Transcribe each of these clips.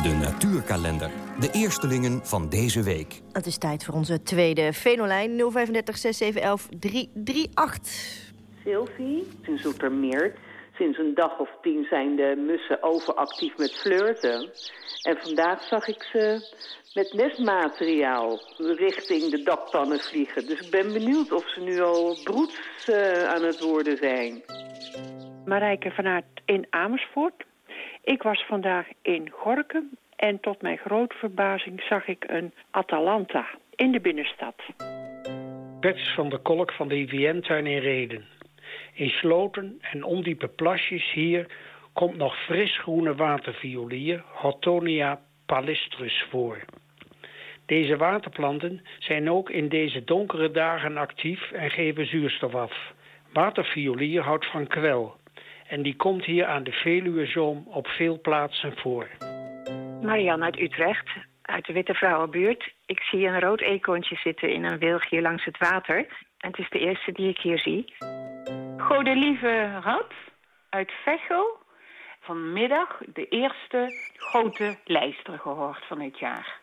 De natuurkalender. De eerstelingen van deze week. Het is tijd voor onze tweede Venolijn 035 6711 338. Sylvie, in Zoetermeer. Sinds een dag of 10 zijn de mussen overactief met flirten. En vandaag zag ik ze met nestmateriaal richting de dakpannen vliegen. Dus ik ben benieuwd of ze nu al broeds aan het worden zijn. Marijke van Aert in Amersfoort. Ik was vandaag in Gorinchem en tot mijn grote verbazing zag ik een Atalanta in de binnenstad. Bert van der Kolk van de IVN-tuin in Rheden. In sloten en ondiepe plasjes hier komt nog frisgroene waterviolier, Hottonia palistris, voor. Deze waterplanten zijn ook in deze donkere dagen actief en geven zuurstof af. Waterviolier houdt van kwel. En die komt hier aan de Veluwezoom op veel plaatsen voor. Marianne uit Utrecht, uit de Witte Vrouwenbuurt. Ik zie een rood eekhoorntje zitten in een wilg hier langs het water. En het is de eerste die ik hier zie. Godelieve Rad uit Veghel. Vanmiddag de eerste grote lijster gehoord van het jaar.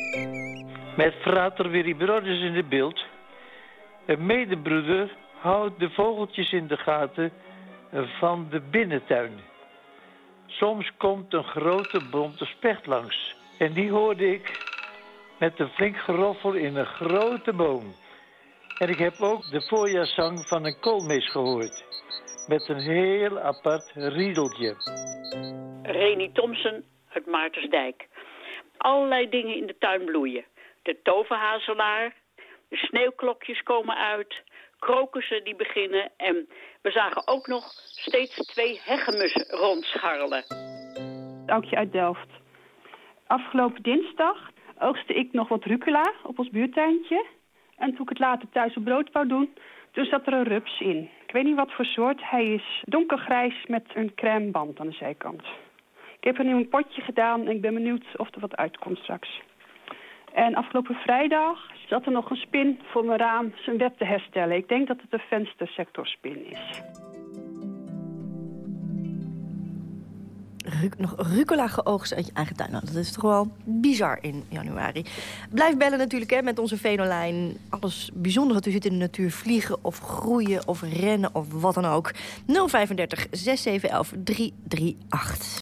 Met frater Willy Broders in de beeld. Een medebroeder houdt de vogeltjes in de gaten van de binnentuin. Soms komt een grote bonte specht langs. En die hoorde ik met een flink geroffel in een grote boom. En ik heb ook de voorjaarszang van een koolmees gehoord. Met een heel apart riedeltje. Reni Thompson uit Maartensdijk. Allerlei dingen in de tuin bloeien. De toverhazelaar, de sneeuwklokjes komen uit, krokussen die beginnen. En we zagen ook nog steeds 2 hegemussen rondscharrelen. Aukje uit Delft. Afgelopen dinsdag oogste ik nog wat rucola op ons buurtuintje. En toen ik het later thuis op brood wou doen, toen zat er een rups in. Ik weet niet wat voor soort. Hij is donkergrijs met een crème band aan de zijkant. Ik heb er nu een potje gedaan en ik ben benieuwd of er wat uitkomt straks. En afgelopen vrijdag zat er nog een spin voor mijn raam zijn web te herstellen. Ik denk dat het een venstersectorspin is. Nog rucola geoogst uit je eigen tuin. Nou, dat is toch wel bizar in januari. Blijf bellen natuurlijk hè, met onze Venolijn. Alles bijzonder wat u zit in de natuur. Vliegen of groeien of rennen of wat dan ook. 035 6711 338.